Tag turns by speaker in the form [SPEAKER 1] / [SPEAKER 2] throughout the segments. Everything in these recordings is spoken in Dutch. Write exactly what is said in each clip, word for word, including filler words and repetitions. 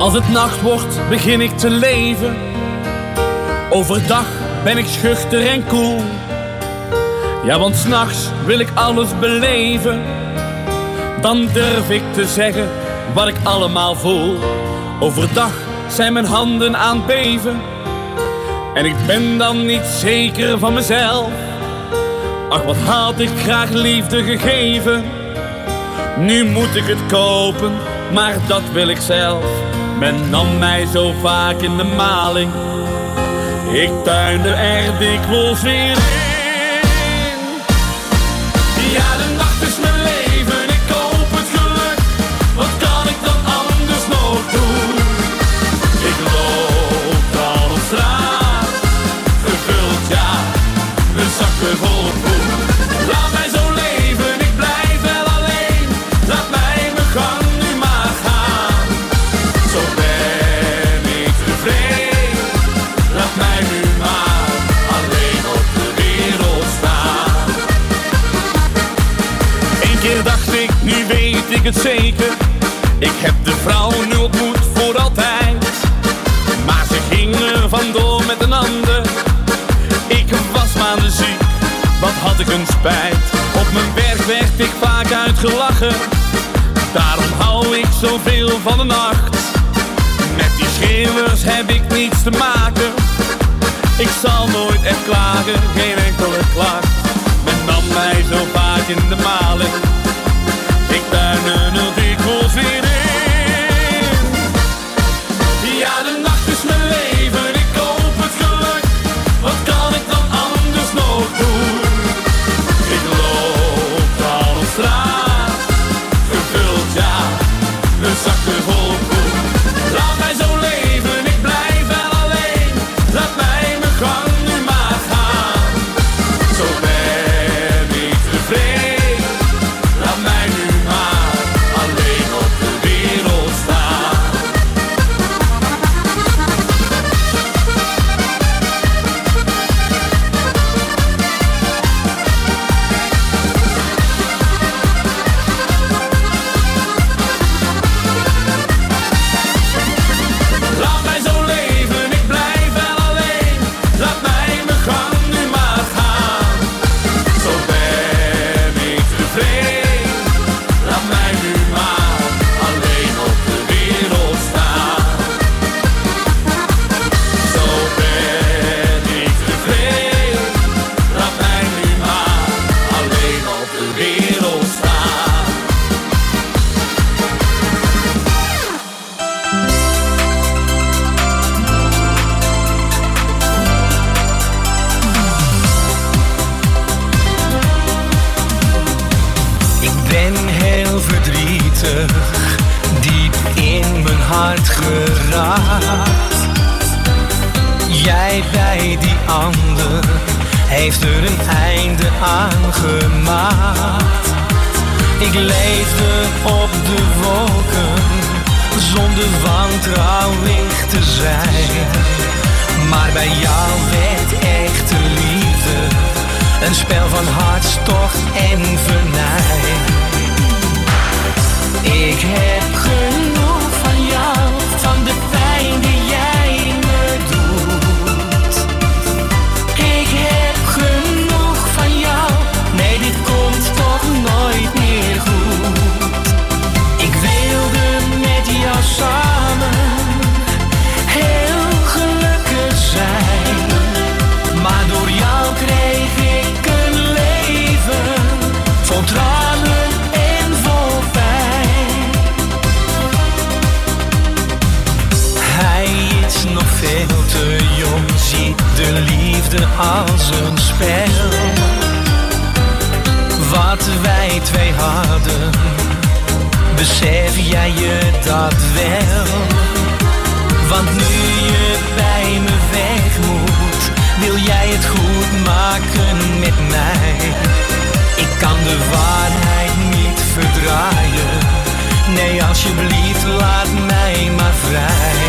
[SPEAKER 1] Als het nacht wordt, begin ik te leven. Overdag ben ik schuchter en koel. Ja, want 's nachts wil ik alles beleven. Dan durf ik te zeggen wat ik allemaal voel. Overdag zijn mijn handen aan het beven. En ik ben dan niet zeker van mezelf. Ach, wat had ik graag liefde gegeven. Nu moet ik het kopen, maar dat wil ik zelf. Men nam mij zo vaak in de maling. Ik tuinde er dikwijls weer in. Ja, de nacht is mijn leven, ik koop het geluk. Wat kan ik dan anders nog doen? Ik loop dan op straat, gevuld, ja, een zakken vol poen. Laat mij zo leven, ik blijf wel alleen. Laat mij mijn gang nu maar gaan. Zo ben ik tevreden. Laat mij nu maar alleen op de wereld staan. Eén keer dacht ik, nu weet ik het zeker. Ik heb de vrouw nu ontmoet voor altijd. Maar ze ging er vandoor met een ander. Ik was maandenziek, wat had ik een spijt. Op mijn werk werd ik vaak uitgelachen. Daarom hou ik zoveel van de nacht. Met die schreeuwers heb ik niets te maken. Ik zal nooit echt klagen, geen enkele klacht. Men nam mij zo vaak in de maling. Ik tuin er nu dikwijls weer in. Ja, de nacht is mijn leven, ik koop het geluk. Wat kan ik dan anders nog doen? Ik loop dan op straat, gevuld, ja, een zakken vol poen. Laat mij zo leven, ik blijf wel alleen. Laat mij mijn gang nu maar gaan. Zo ben ik tevreden. Laat mij nu maar alleen op de wereld staan. Laat mij zo leven, ik blijf wel alleen. Laat mij mijn gang nu maar gaan. Zo ben ik tevreden. Laat mij nu maar alleen op de wereld staan. Zo ben ik tevreden. Laat mij nu maar alleen op de wereld staan.
[SPEAKER 2] Ik ben heel verdrietig, diep in mijn hart geraakt. Jij bij die ander heeft er een einde aan gemaakt. Ik leefde op de wolken, zonder wantrouwig te zijn. Maar bij jou werd echte liefde een spel van hartstocht en venijn. Ik heb genoeg van jou, van de pijn die jij me doet. Ik heb genoeg van jou, nee, dit komt toch nooit meer goed. Ik wilde met jou samen heel gelukkig zijn. Maar door jou kreeg ik een leven vol tranen en vol pijn. Hij is nog veel te jong, ziet de liefde als een spel. Wat wij twee hadden, besef jij je dat wel? Want nu je bij me weg moet, wil jij het goed maken met mij. Ik kan de waarheid niet verdraaien. Nee, alsjeblieft, laat mij maar vrij.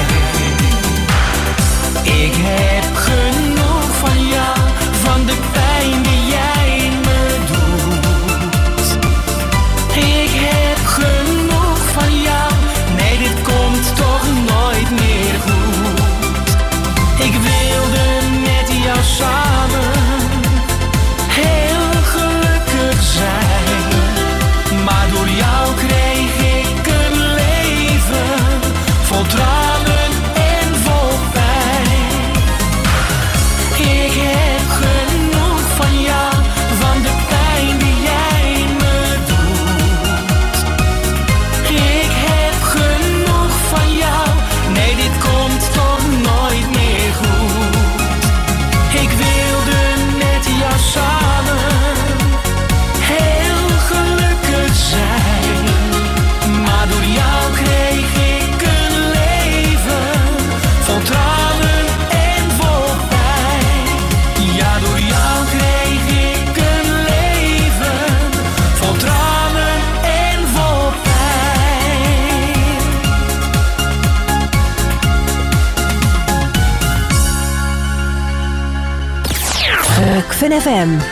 [SPEAKER 2] Ik heb genoeg van jou, van de pijn die jij me doet. Ik heb genoeg van jou, nee, dit komt toch nooit
[SPEAKER 3] Rockfin F M.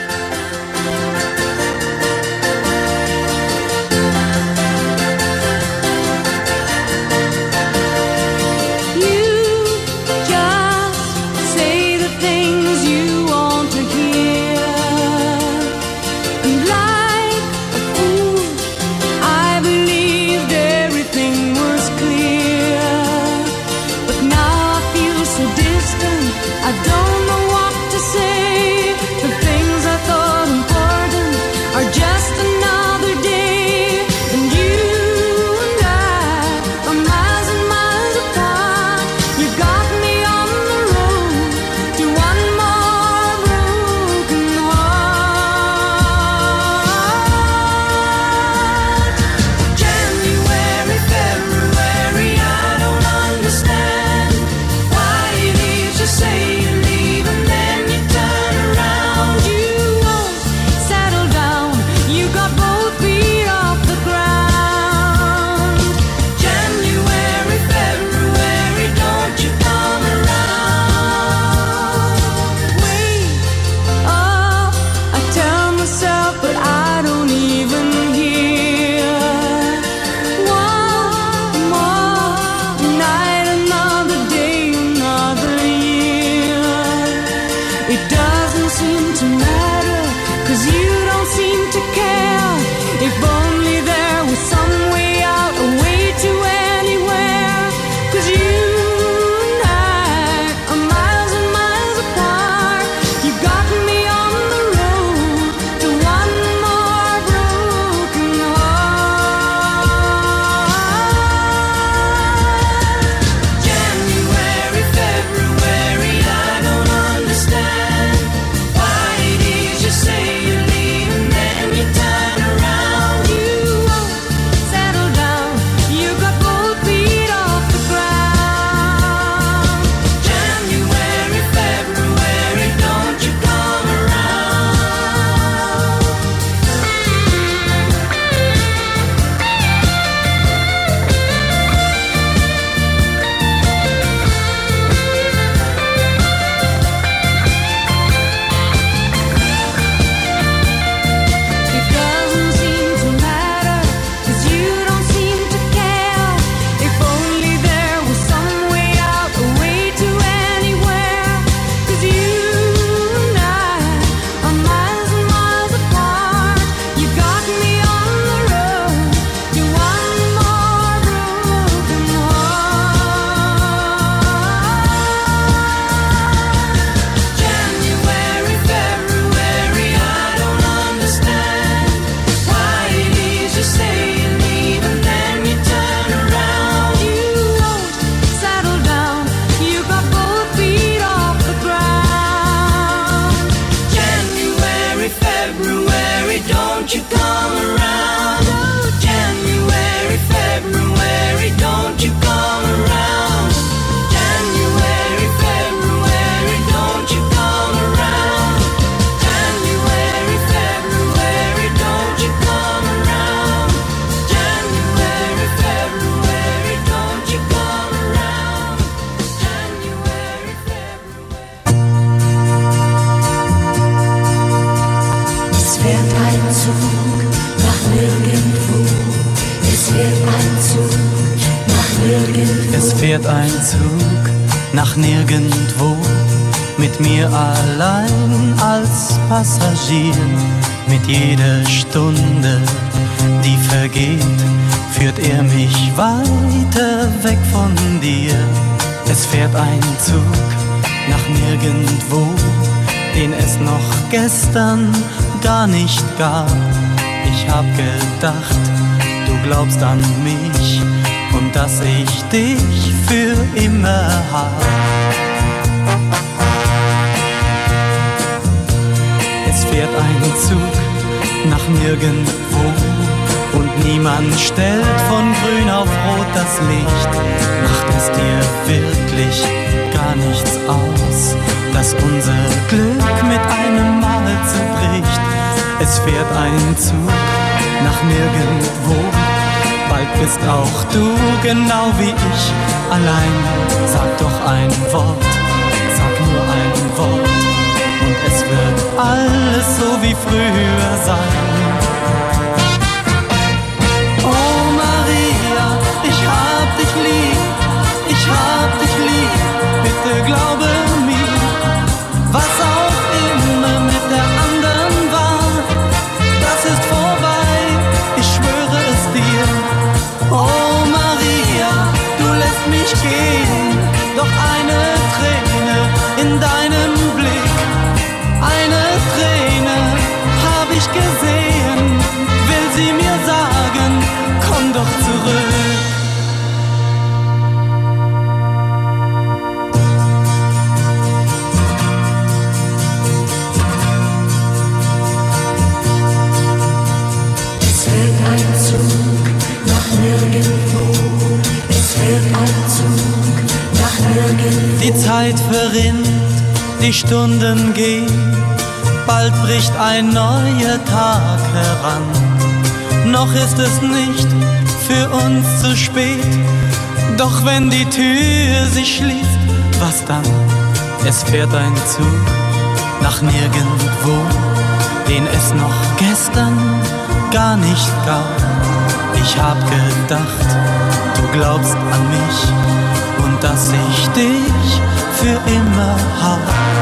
[SPEAKER 2] Es fährt ein Zug nach nirgendwo, mit mir allein als Passagier. Mit jeder Stunde, die vergeht, führt er mich weiter weg von dir. Es fährt ein Zug nach nirgendwo, den es noch gestern gar nicht gab. Ich hab gedacht, du glaubst an mich und dass ich dich für immer hab. Es fährt ein Zug nach nirgendwo und niemand stellt von grün auf rot das Licht. Macht es dir wirklich gar nichts aus, dass unser Glück mit einem Mal zerbricht? Es fährt ein Zug nach nirgendwo, bald bist auch du genau wie ich allein. Sag doch ein Wort, sag nur ein Wort und es wird alles so wie früher sein. Oh Maria, ich hab dich lieb, ich hab dich lieb, bitte glaube mir, was auch immer mit der anderen war, das ist vorbei, ich schwöre es dir. Oh Maria, du lässt mich gehen, doch eine Träne in deinem Blick, eine Träne hab ich gesehen, will sie mir sagen, komm doch zurück.
[SPEAKER 3] Es fährt ein Zug nach nirgendwo, es fährt ein Zug nach nirgendwo.
[SPEAKER 2] Die Zeit verrinnt, die Stunden gehen, bald bricht ein neuer Tag heran. Noch ist es nicht für uns zu spät, doch wenn die Tür sich schließt, was dann? Es fährt ein Zug nach nirgendwo, den es noch gestern gar nicht gab. Ich hab gedacht, du glaubst an mich und dass ich dich für immer hab.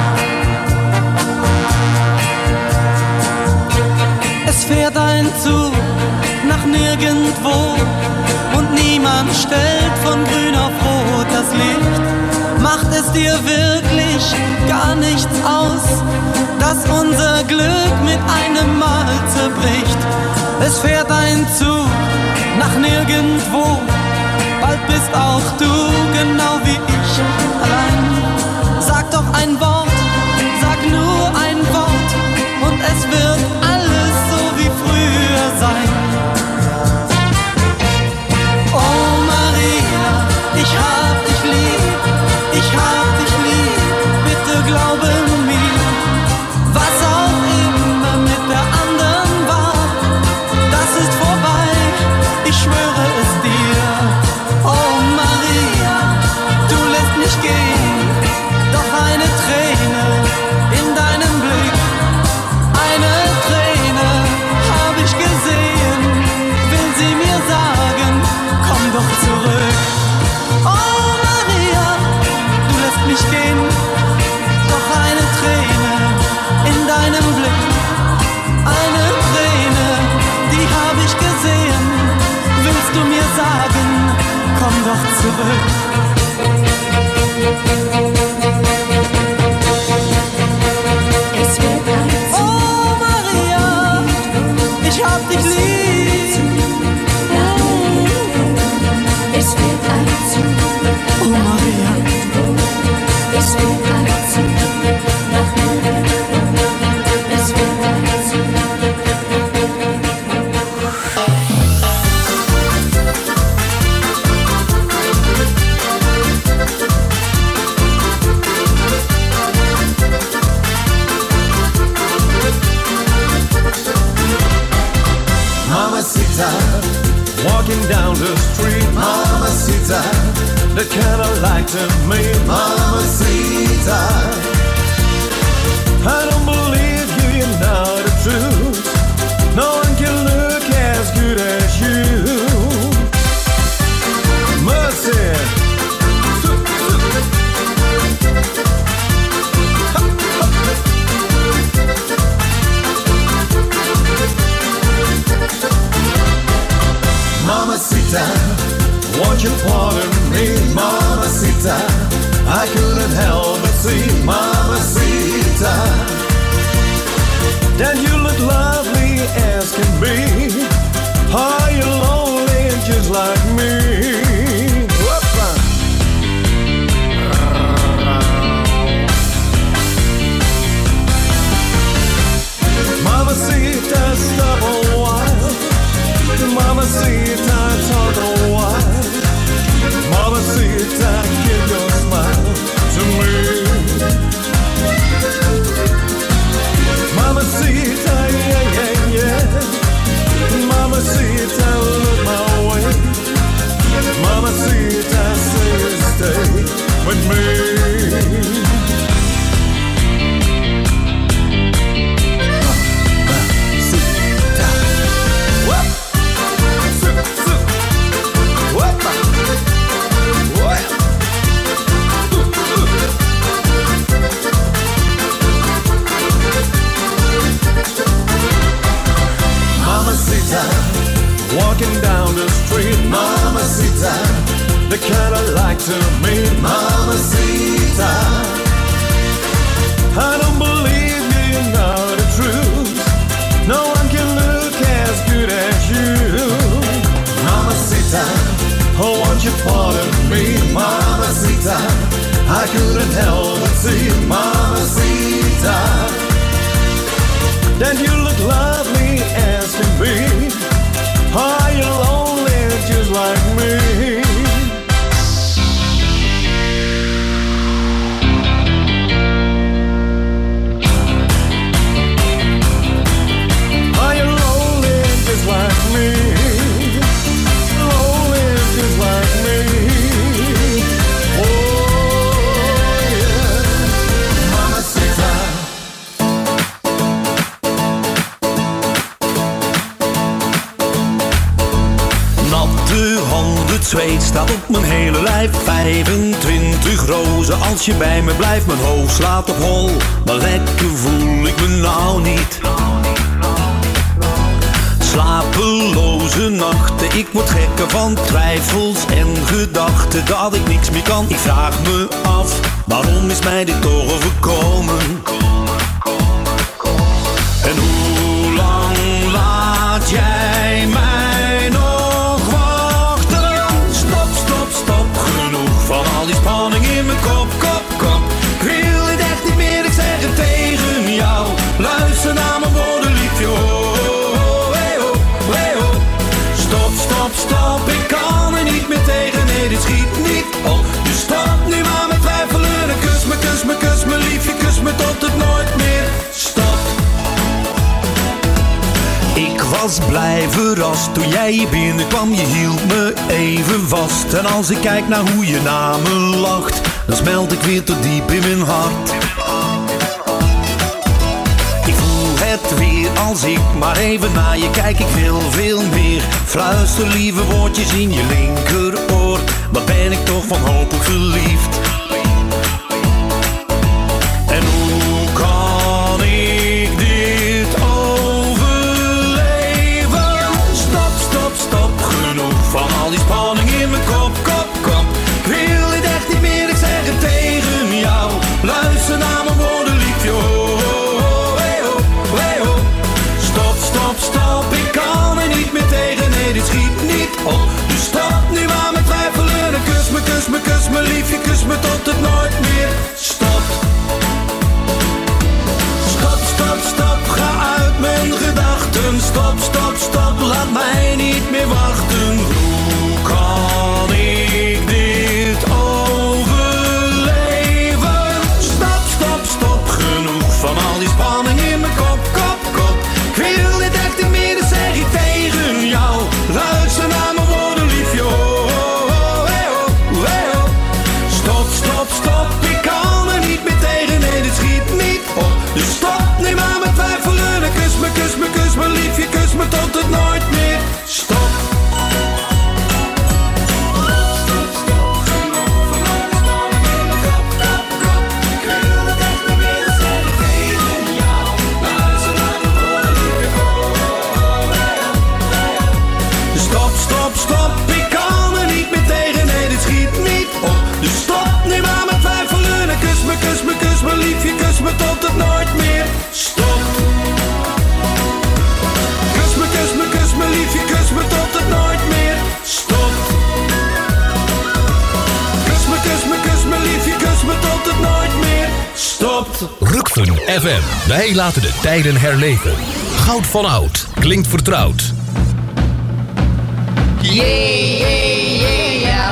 [SPEAKER 2] Es fährt ein Zug nach nirgendwo und niemand stellt von grün auf rot das Licht. Macht es dir wirklich gar nichts aus, dass unser Glück mit einem Mal zerbricht? Es fährt ein Zug nach nirgendwo, bald bist auch du genau wie ich allein. Sag doch ein Wort, sag nur ein Wort und es wird alles so wie früher sein. Oh Maria, ich hab dich lieb, ich hab dich lieb, bitte glaube mir, was auch immer mit der anderen war, das ist vorbei, ich schwöre es dir. Oh Maria, du lässt mich gehen, doch eine Träne in deinem Blick, eine Träne hab ich gesehen, will sie mir sagen, komm doch zurück. Oh Maria, du lässt mich gehen, doch eine Träne in deinem Blick, eine Träne, die hab ich gesehen, willst du mir sagen, komm doch zurück.
[SPEAKER 3] Es fährt ein Zug.
[SPEAKER 2] Oh Maria, ich hab dich lieb.
[SPEAKER 3] Es fährt ein Zug.
[SPEAKER 2] Oh Maria,
[SPEAKER 3] Es fährt ein Zug nach nirgendwo. Es fährt ein Zug.
[SPEAKER 4] Mamacita, walking down the street. Mamacita, the kind I like to meet. Mamacita, I don't believe you, you know the truth. No one can look as good as you. Mercy. Mamacita, won't you pardon me? Mamacita, I couldn't help but see. Mamacita, that you look lovely as can be. Are you lonely just like me? Whoop-a. Mamacita, stop a while. Mamacita, talk a while. Mamacita, give your smile to me. Mamacita, yeah, yeah, yeah. Mamacita, look my way. the street. Mamacita, the kind I like to meet. Mamacita, I don't believe you know the truth. No one can look as good as you. Mamacita, oh, won't you pardon me? Mamacita, I couldn't help but see. Mamacita, that you look lovely as can be. Are you lonely just like me? Are you lonely just like me? Lonely just like me. Oh yeah, Mamacita.
[SPEAKER 2] Natte handen, het zweet staat op mijn hele lijf. vijfentwintig rozen als je bij me blijft. Mijn hoofd slaat op hol, maar lekker voel ik me nou niet. Slapeloze nachten, ik word gekker van twijfels en gedachten dat ik niks meer kan. Ik vraag me af, waarom is mij dit toch overkomen? En hoe lang laat jij mij nog wachten? Stop, stop, stop, genoeg van al die spanning in mijn kop, kop, kop. Ik wil het echt niet meer, ik zeg het tegen jou. Luister naar mijn woorden, liefje, oh. Stop, stop, ik kan er niet meer tegen, nee dit schiet niet op. Dus stop nu maar met twijfelen en kus me, kus me, kus me liefje, kus me tot het nooit meer stopt. Ik was blij verrast toen jij hier binnenkwam, je hield me even vast. En als ik kijk naar hoe je naar me lacht, dan smelt ik weer tot diep in mijn hart. Het weer als ik maar even naar je kijk, ik wil veel meer. Fluister lieve woordjes in je linkeroor, wat ben ik toch wanhopig verliefd. En hoe kan ik dit overleven? Stop, stop, stop, genoeg van al die spanning in mijn kop, kop, kop. Ik wil dit echt niet meer, ik zeg het tegen jou. Luister naar mijn woorden, liefje, oh. Stop, stop, ik kan er niet meer tegen, nee dit schiet niet op. Dus stop nu maar met twijfelen en kus me, kus me, kus me liefje, kus me tot het nooit meer stopt. Stop, stop, stop, ga uit mijn gedachten. Stop, stop, stop, laat mij niet meer wachten. Hoe kan ik dit overleven? Stop, stop, stop, genoeg van al die spanning in mijn kop, kop, kop. Ik wil dit echt niet meer, dat zeg ik tegen jou. Luister naar mijn woorden, liefje, oh, oh, oh, hey, oh, hey, oh. Stop, stop, stop, ik kan er niet meer tegen, nee dit schiet niet op. Dus stop nu maar met twijfelen en kus me, kus me, kus me liefje, kus me tot het nooit meer stopt. Kus me, kus me liefje, kus me tot het nooit meer stopt. Kus me, kus me, kus me liefje, kus me tot het nooit meer stopt. Kus me, kus me, kus me liefje, kus me tot het nooit meer stopt.
[SPEAKER 5] Rockfun F M, wij laten de tijden herleven. Goud van oud, klinkt vertrouwd.
[SPEAKER 6] Yeah, yeah, yeah, yeah.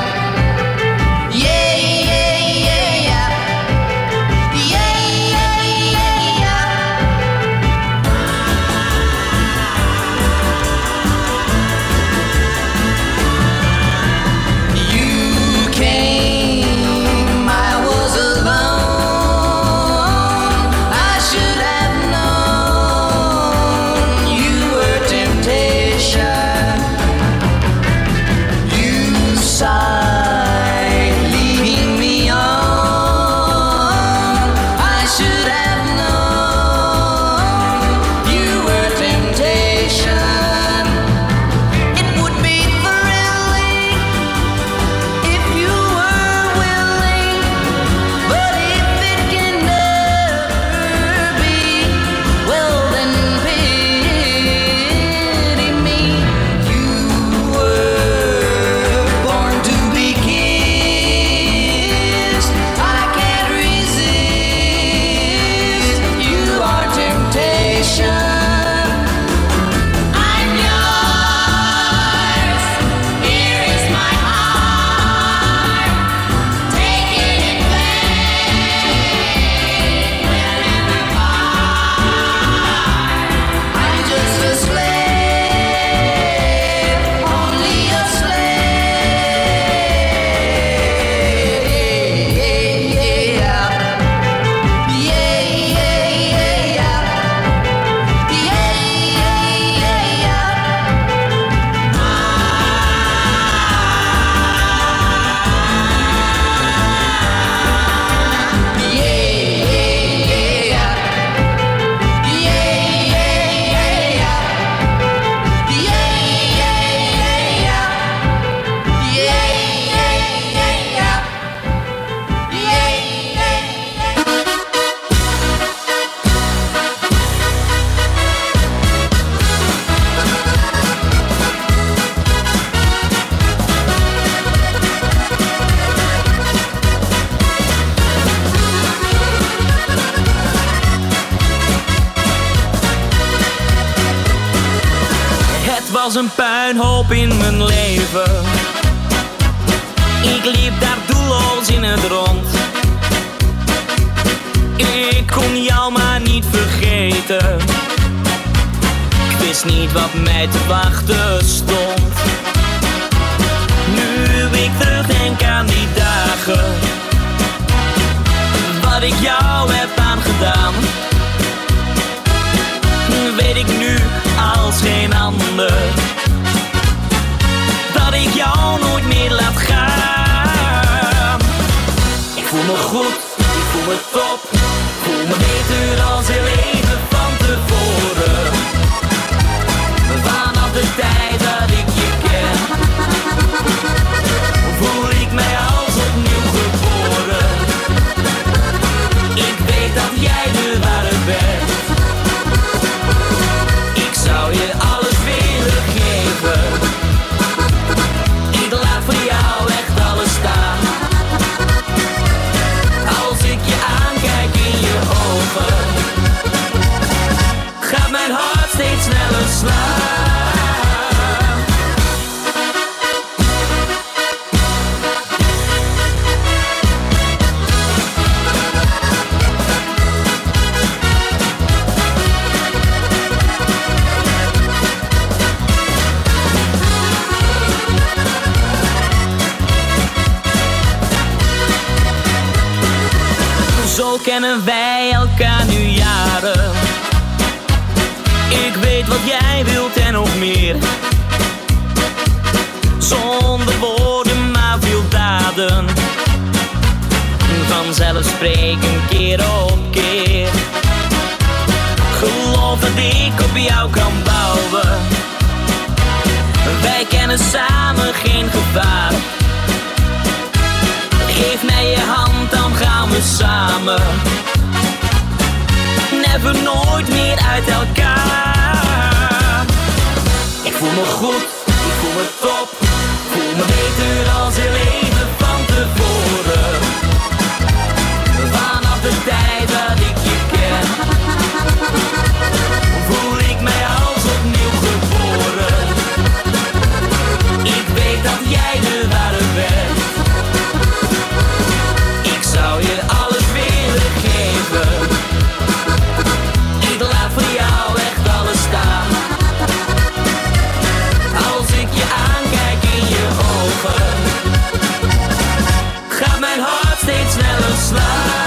[SPEAKER 2] was een puinhoop in mijn leven. Ik liep daar doelloos in het rond. Ik kon jou maar niet vergeten. Ik wist niet wat mij te wachten stond. Nu ik terugdenk aan die dagen, wat ik jou heb aangedaan, weet ik nu als geen ander, dat ik jou nooit meer laat gaan. Ik voel me goed, ik voel me top, voel me beter als heel even van tevoren. Vanaf de tijd dat ik je ken, voel ik mij als opnieuw geboren. Ik weet dat jij de ware bent. Ik zou je alles willen geven. Ik laat voor jou echt alles staan. Als ik je aankijk in je ogen, gaat mijn hart steeds sneller slaan. Zo kennen wij elkaar nu jaren. Ik weet wat jij wilt en nog meer. Zonder woorden maar veel daden. Vanzelf spreken keer op keer. Geloof dat ik op jou kan bouwen. Wij kennen samen geen gevaar. Geef mij je hand, dan gaan we samen. Never nooit meer uit elkaar. Ik voel me goed, ik voel me top, voel me beter als heel even van tevoren. Vanaf de tijd dat ik je ken, voel ik mij als opnieuw geboren. Ik weet dat jij de ware bent. Ik zou je alles willen geven. Ik laat voor jou echt alles staan. Als ik je aankijk in je ogen, gaat mijn hart steeds sneller slaan.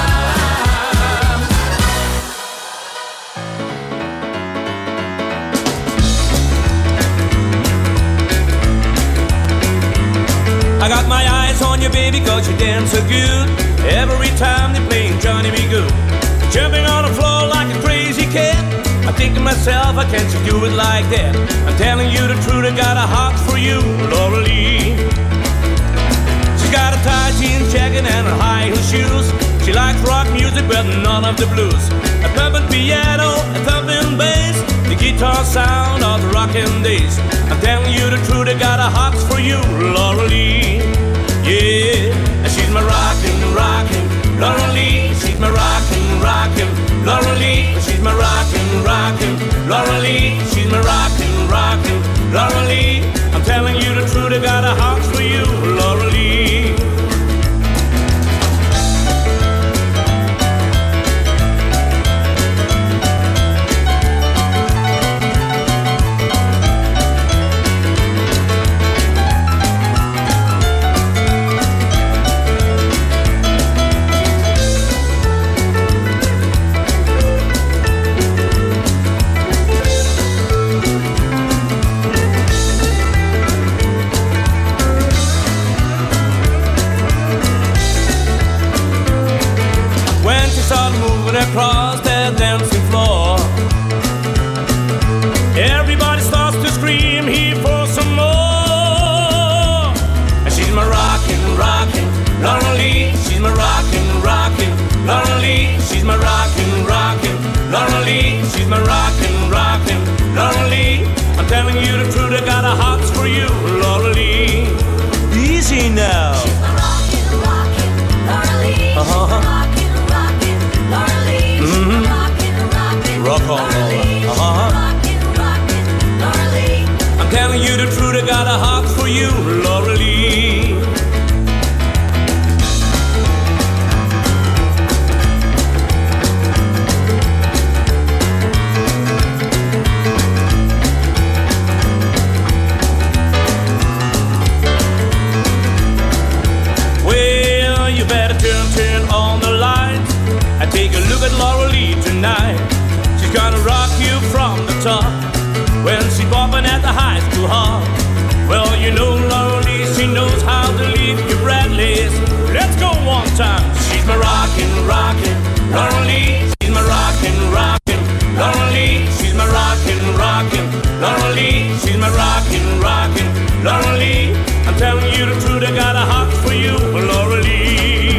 [SPEAKER 1] I got my eyes on you, baby, cause you dance so good. Every time they're playing Johnny B. Good, jumping on the floor like a crazy cat. I think to myself, I can't you do it like that. I'm telling you the truth, I got a heart for you, Laura Lee. She's got a tight jean jacket and her high heel shoes. She likes rock music, but none of the blues. A thumping piano, a thumping bass, the guitar sound of the rockin' days. I'm telling you the truth, I got a heart for you, Laura Lee. Yeah, and she's my rockin', rockin', Laura Lee. She's my rockin', rockin', Laura Lee. She's my rockin', rockin', Laura Lee. She's my rockin', rockin', Laura Lee. I'm telling you the truth, I got a heart for you, Laura Lee. Across that dancing floor, everybody starts to scream here for some more. And she's my rockin', rockin', Laura Lee. She's my rockin', rockin', Laura Lee. She's my rockin', rockin', Laura Lee. She's my rockin', rockin', Laura Lee. I'm telling you the truth, I got a heart for you, Laura Lee. Easy now.
[SPEAKER 3] She's my rockin', rockin', Laura Lee.
[SPEAKER 1] Uh-huh. Mm-hmm. Rock on, Laura. Uh-huh. I'm telling got a heart for you, Laura Lee. Well, you better turn, turn on the lights and take a look at Laura Lee tonight. She's gonna rock you from the top when she's bopping at the high school hall. Well, you know Laura Lee, she knows how to leave you breathless. Let's go one time. She's my rockin', rockin', Laura Lee. She's my rockin', rockin', Laura Lee. She's my rockin', rockin', Laura Lee. She's my rockin', rockin', Laura Lee. I'm telling you the truth, I got a heart for you, Laura Lee.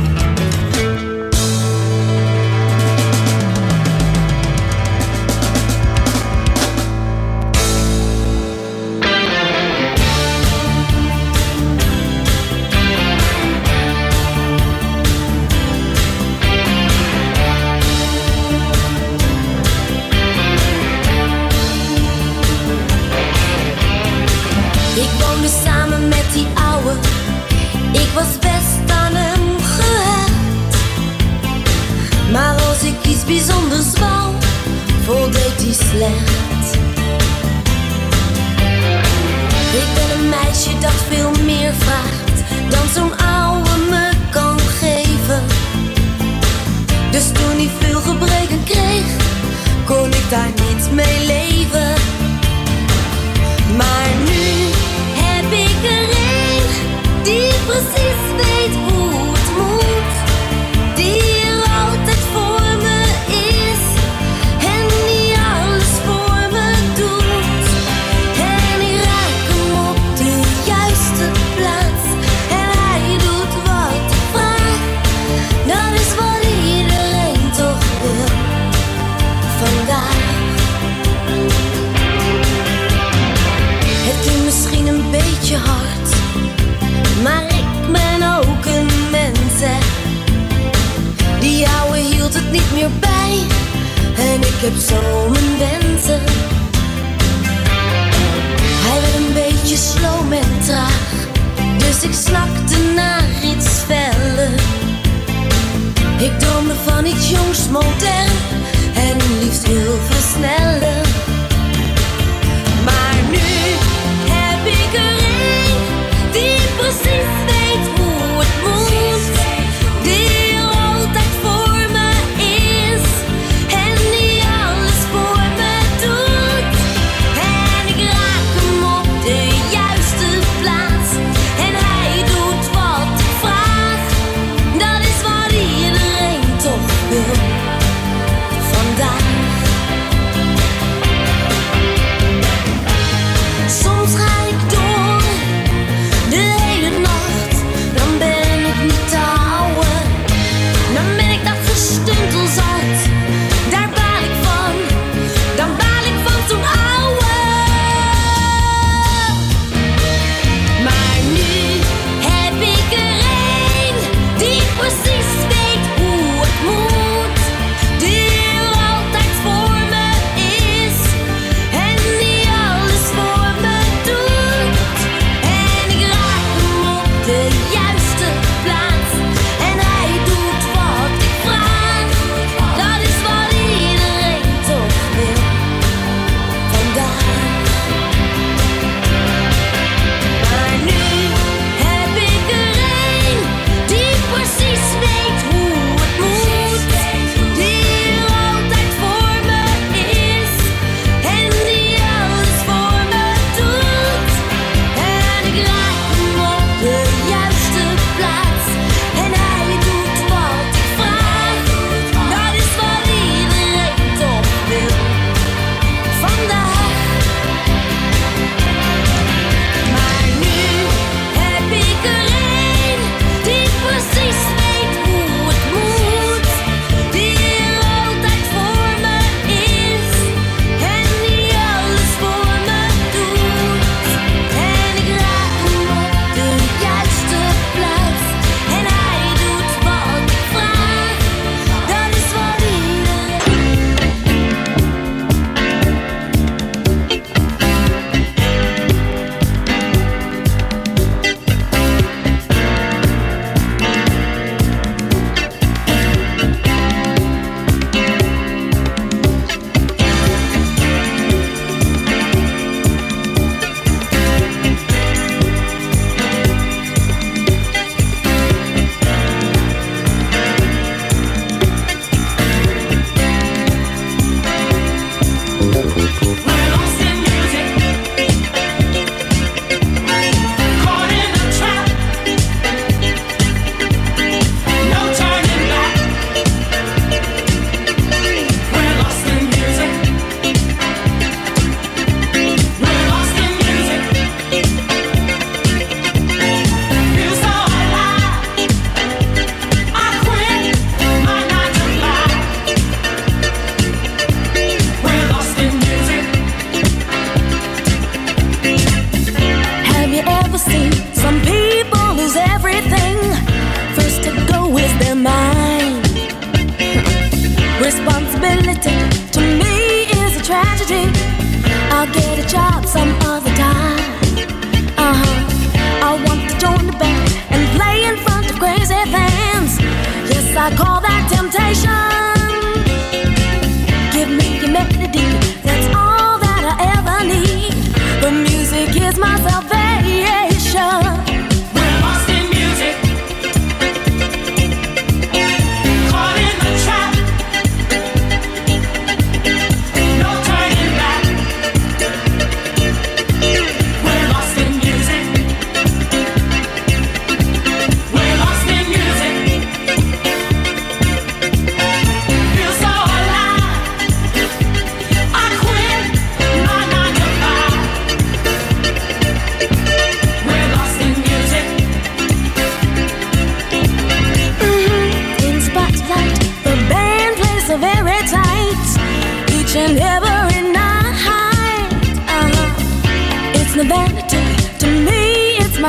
[SPEAKER 7] Ik was best aan hem gehecht, maar als ik iets bijzonders wou, voldeed hij slecht. Ik ben een meisje dat veel meer vraagt dan zo'n ouwe me kan geven. Dus toen hij veel gebreken kreeg, kon ik daar niet mee leven. Maar nu heb ik er een die precies weet hoe het moet, die er altijd voor me is en die alles voor me doet. En ik raak hem op de juiste plaats en hij doet wat ik vraag. Dat is wat iedereen toch wil vandaag. Het klinkt misschien een beetje hard, maar ik ben ook een mens, hè. Die ouwe hield het niet meer bij en ik heb zo mijn wensen. Hij werd een beetje sloom en traag, dus ik snakte naar iets feller. Ik droomde van iets jongs, modern en liefst heel veel sneller. Maar nu heb ik er een die precies weet hoe het moet, die er altijd voor me is en die alles voor me doet. En ik raak hem op de juiste plaats en hij doet wat ik vraag. Dat is wat iedereen toch wil vandaag.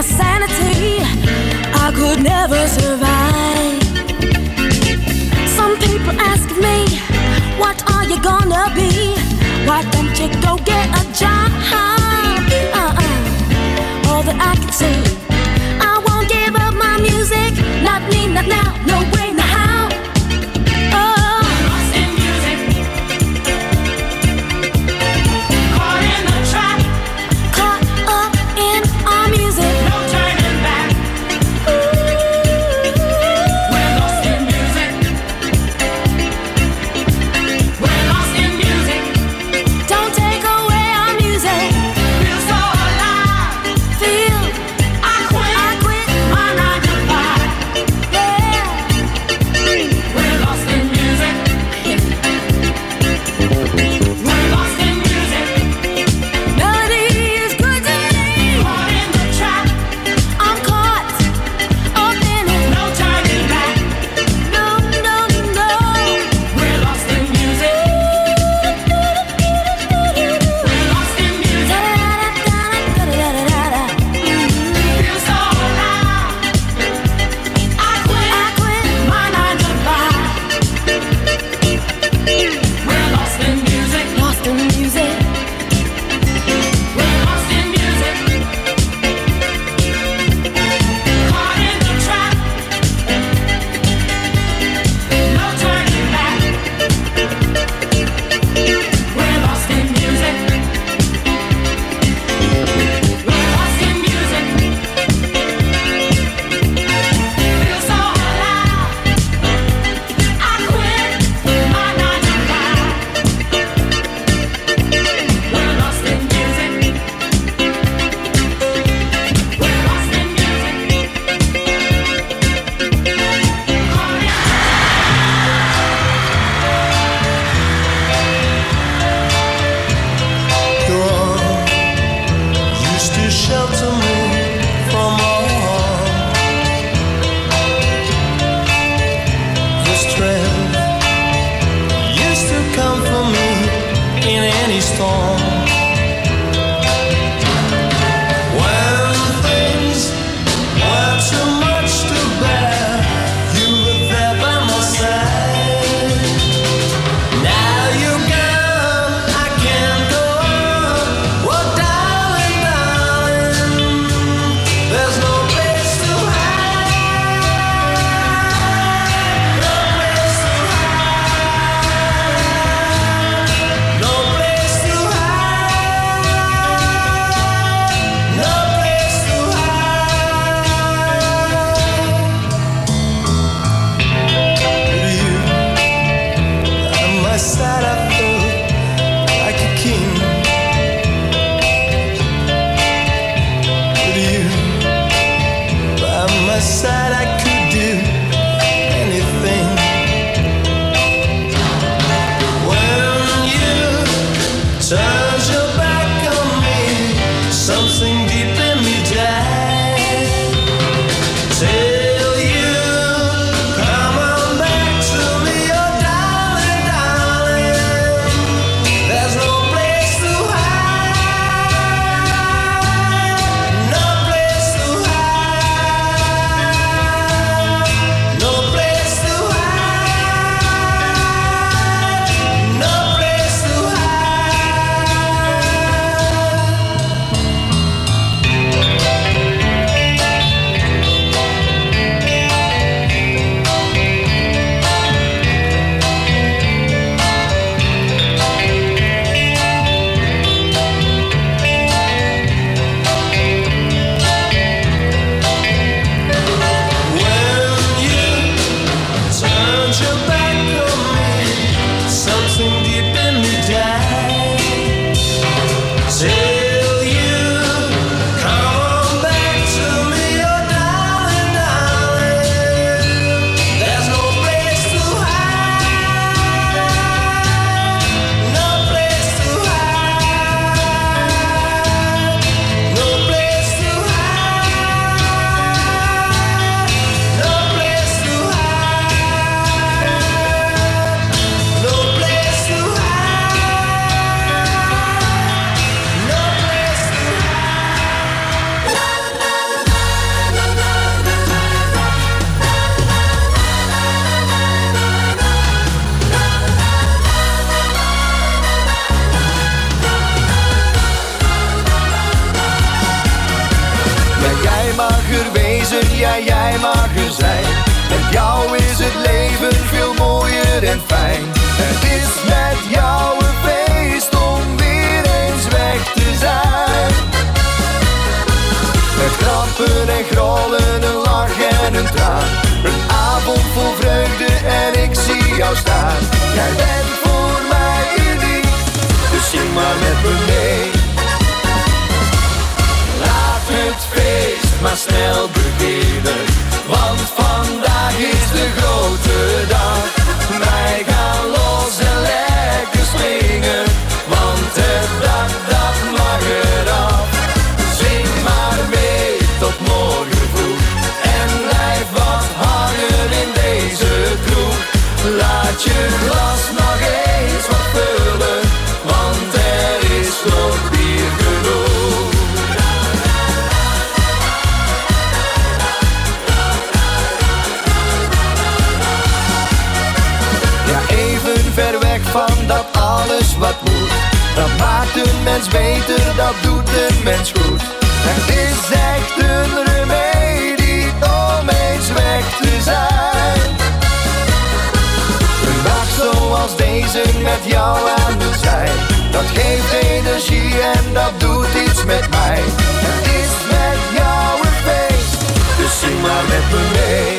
[SPEAKER 7] my sanity, I could never survive. Some people ask me, what are you gonna be? Why don't you go get a job? Uh-uh. All that I can say, I won't give up my music. Not me, not now, no way, no how. Oh, lost in music, caught in the trap, caught up in our music. No turning back. Ooh, we're lost in music. We're lost in music. Don't take away our music. Feel so alive. Feel I quit. I quit my nine to five. Yeah. We're lost in music. We're lost in music. Melody is good to me. Caught in the trap. I'm caught up in it. No turning back. No, no, no. We're lost in music. We're lost in music. Feel so alive. I quit. I quit my nine to five. We're lost in music. Lost in music. We're lost in music. Caught in the trap. No turning back. We're lost in music. We're lost in music. Feel so alive. I quit my nine to five. We're lost in music. We're lost in music.
[SPEAKER 4] Your arm used to shelter me from all harm. Your strength used to comfort me in any storm. When things were too much to bear, you were there by my side. Now you're gone, I can't go on. Oh, darling, darling, there's no place to hide. No place to hide. No place to hide. No place to hide. With you at my side, I felt like a king. With you by my side, I could do anything. When you turned your back on me, something deep in me died. Till you come on back to me, oh darling, darling. There's no place to hide. No place to hide. No place to hide. No place to hide. wezen, ja jij mag er zijn. Met jou is het leven veel mooier en fijn. Het is met jou een feest om weer eens weg te zijn. Met grappen en grollen, een lach en een traan. Een avond vol vreugde en ik zie jou staan. Jij bent voor mij uniek, dus zing maar met me mee. Laat het feest maar snel beginnen, want vandaag is de grote dag. Wij gaan los en lekker springen, want het dak dat mag eraf. Zing maar mee tot morgen vroeg en blijf wat hangen in deze kroeg. Laat je glas nog eens wat vullen, want er is nog bier genoeg. Ja, even ver weg van dat alles wat moet. Dat maakt een mens beter, dat doet een mens goed. Het is echt een remedie om eens weg te zijn. Een dag zoals deze met jou aan de zij, dat geeft energie en dat doet iets met mij. Het is met jou een feest, dus zing maar met me mee.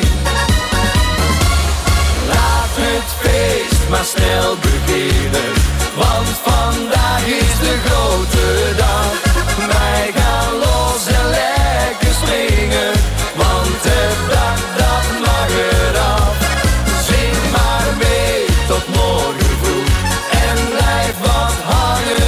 [SPEAKER 4] Laat het feest maar snel beginnen, want vandaag is de grote dag. Wij gaan los en lekker springen, want het dak dat mag eraf. Zing maar mee tot morgen vroeg en blijf wat hangen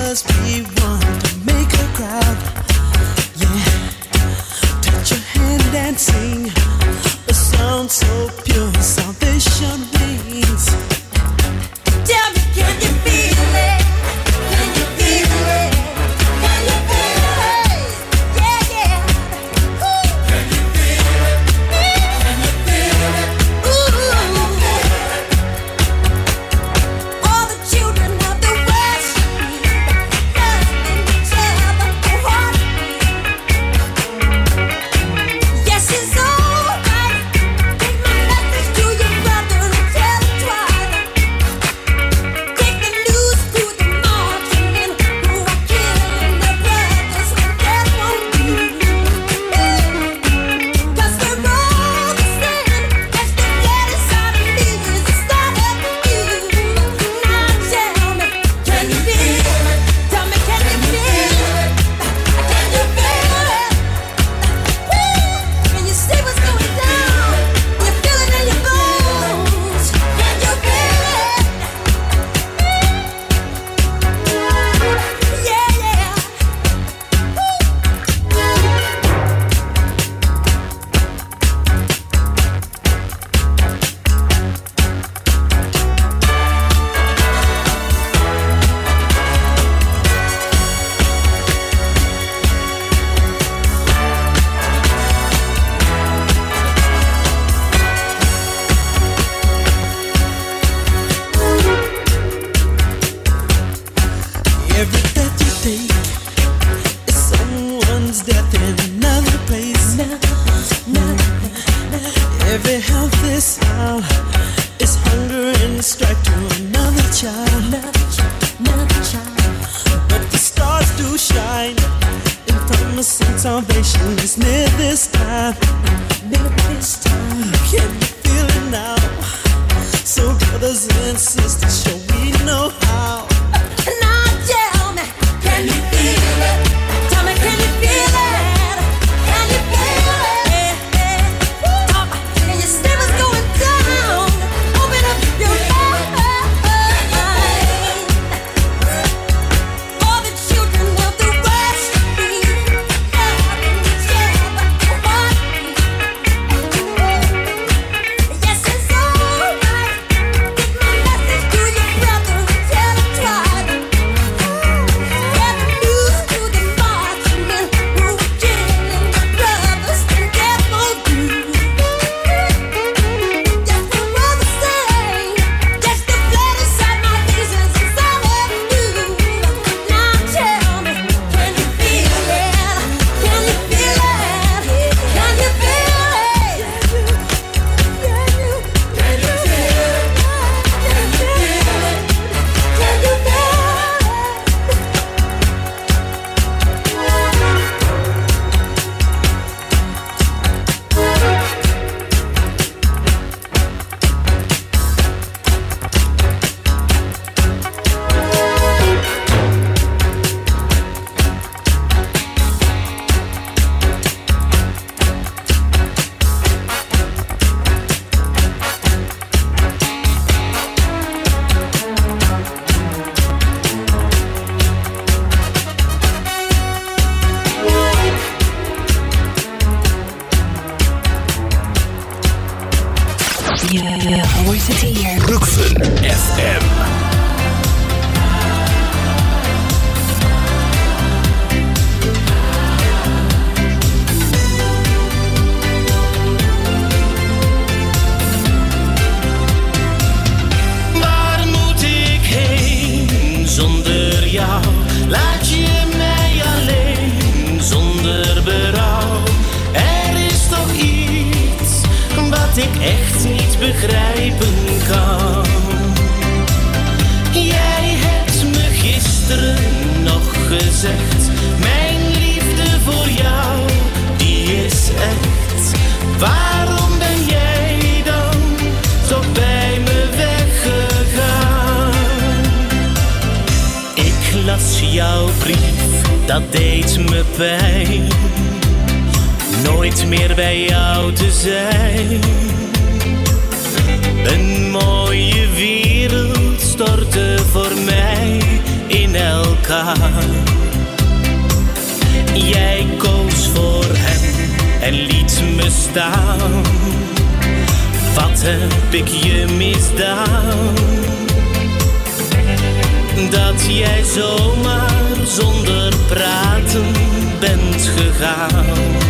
[SPEAKER 8] 'cause we want to make a crowd. Yeah, touch your hand and sing a sound so pure, salvation rings. Tell me, can you feel it? Can you feel it? Can you feel it? Yeah, yeah. Ooh. Can you feel it? Can you feel it? Ooh. Can you feel it? All the children of the West loving each other wholeheartedly. Yes, it's alright. Take my message to your brother and tell him twice. Take the news to the marching men who are killing their brothers and that won't do. 'Cause we're all the same. That's the blood inside of me is inside of you. Now tell me, can you feel it? Tell me, can you feel it? Can you feel it? Woo! Can you see what's going down? You feel it in your bones. Can you feel it? Yeah, yeah. Every breath you take is someone's death in another place. Every healthy sound is hunger and strike to another child. But the stars do shine in promising salvation is near this time. Can you feel it now? So brothers and sisters, show we know how. Now tell me, can you feel it? Tell me, can you feel it? Can you feel it? Talk, can you see what's going down? Open up your mind. All the children of the West loving each other wholeheartedly. Yes, it's alright. Get my message to your brother and tell him twice. Get the news to the marching men who are killing their brothers and death won't do. Yes, we're all the same. Yes, the blood inside my veins is inside of you. Now tell me, can you feel it? Can you feel it? Can you feel it? Can you? Can you feel it? Can you feel it? Can you feel it?
[SPEAKER 9] Je hoort het hier.
[SPEAKER 5] Rockfun F M.
[SPEAKER 2] Waar moet ik heen zonder jou? Laat je mij alleen zonder berouw? Er is toch iets wat ik echt niet begrijpen kan. Jij hebt me gisteren nog gezegd, mijn liefde voor jou, die is echt. Waarom ben jij dan toch bij me weggegaan? Ik las jouw brief, dat deed me pijn. Nooit meer bij jou te zijn. Een mooie wereld stortte voor mij in elkaar. gaan. Jij koos voor hem en liet me staan. Wat heb ik je misdaan? Dat jij zomaar zonder praten bent gegaan.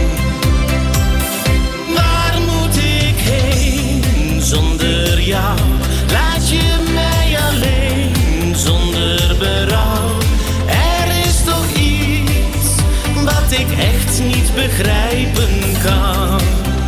[SPEAKER 2] Waar moet ik heen zonder jou? Laat je mij alleen zonder berouw? Er is toch iets wat ik echt niet begrijpen kan.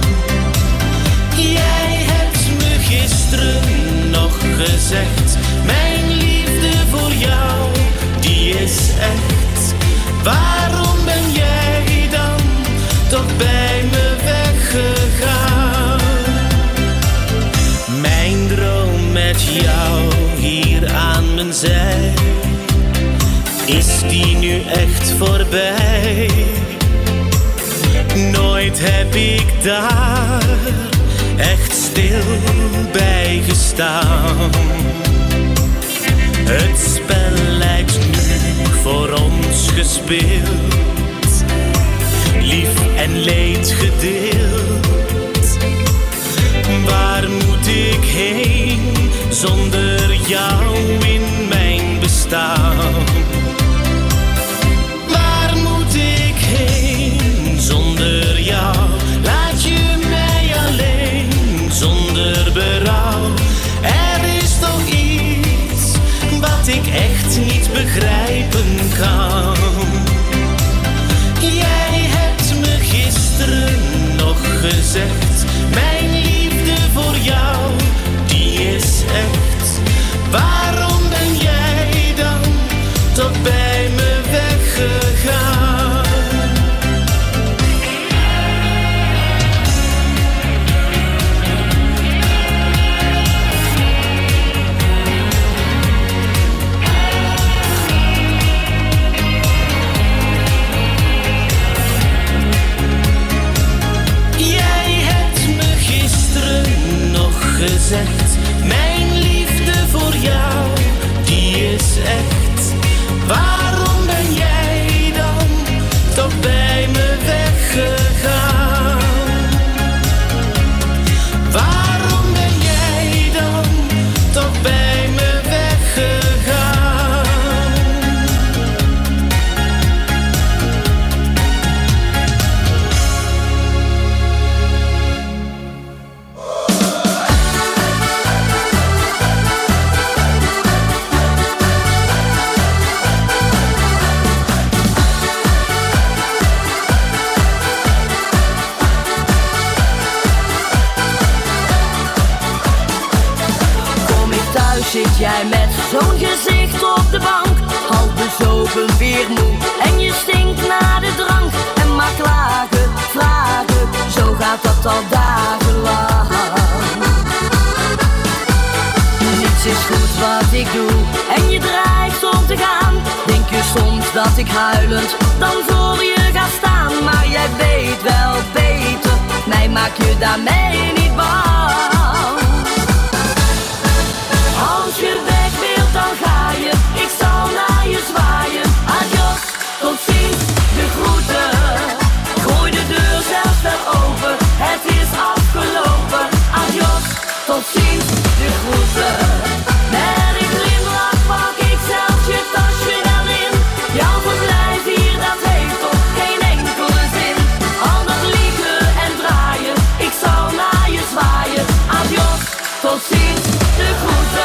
[SPEAKER 2] Jij hebt me gisteren nog gezegd, mijn liefde voor jou, die is echt. Waarom ben jij dan toch bij me weggegaan? Mijn droom met jou hier aan mijn zij, is die nu echt voorbij? Nooit heb ik daar echt stil bij gestaan. Het spel lijkt nu voor ons gespeeld, lief en leed gedeeld. Waar moet ik heen zonder jou in mijn bestaan? Waar moet ik heen zonder jou? Laat je mij alleen zonder berouw? Er is toch iets wat ik echt niet begrijpen kan. Jij hebt me gisteren nog gezegd, mijn liefde voor jou, die is echt. Waarom ben jij dan toch bij me weggegaan? Gezegd, mijn liefde voor jou, die is echt. Waarom ben jij dan toch bij me weggegaan? Waarom ben jij dan toch bij me weggegaan?
[SPEAKER 10] Zit jij met zo'n gezicht op de bank, half bezopen, weer moe en je stinkt naar de drank. En maar klagen, vragen, zo gaat dat al dagenlang. Niets is goed wat ik doe en je dreigt om te gaan. Denk je soms dat ik huilend dan voor je ga staan? Maar jij weet wel beter, mij maak je daarmee niet bang. Als je weg wilt, dan ga je. Ik zal naar je zwaaien. Adios, tot ziens, de groeten. Gooi de deur zelf wel open. Het is afgelopen. Adios, tot ziens, de groeten. Met een glimlach pak ik zelfs je tasje wel in. Jouw verblijf hier, dat heeft toch geen enkele zin. Al dat liegen en draaien. Ik zal naar je zwaaien. Adios, tot ziens, de groeten.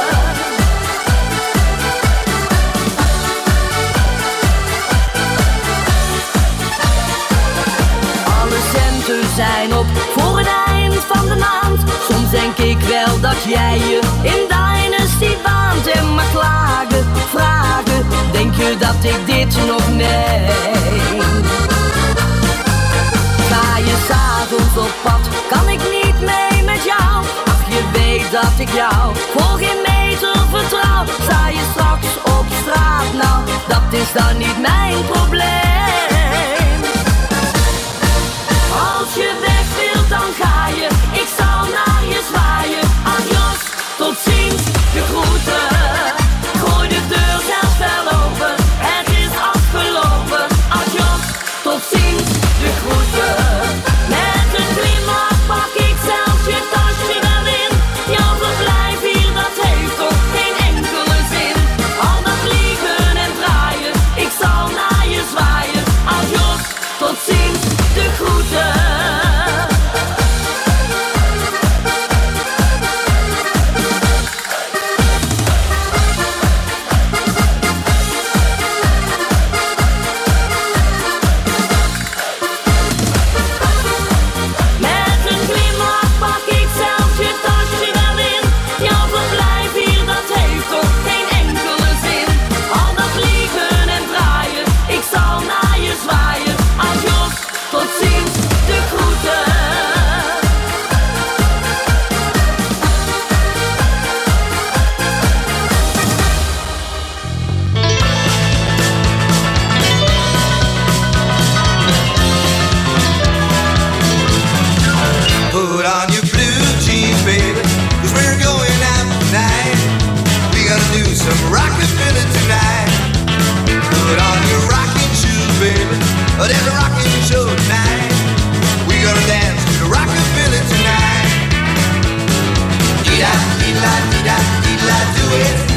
[SPEAKER 10] Zijn op voor het eind van de maand. Soms denk ik wel dat jij je in Dynasty baant. En maar klagen, vragen, denk je dat ik dit nog meen? Ga je s'avonds op pad, kan ik niet mee met jou. Ach, je weet dat ik jou voor geen meter vertrouw. Sta je straks op straat, nou, dat is dan niet mijn probleem. Als je weg wilt, dan ga je. Ik zal naar je zwaaien. Adios, tot ziens, de groeten. Gooi de deur zelfs wel open.
[SPEAKER 11] some rockabilly tonight. Put on your rocking shoes, baby. There's a rocking show tonight. We're gonna dance to the rockabilly tonight. Dee-da, dee-da, dee-da, dee-da, do it.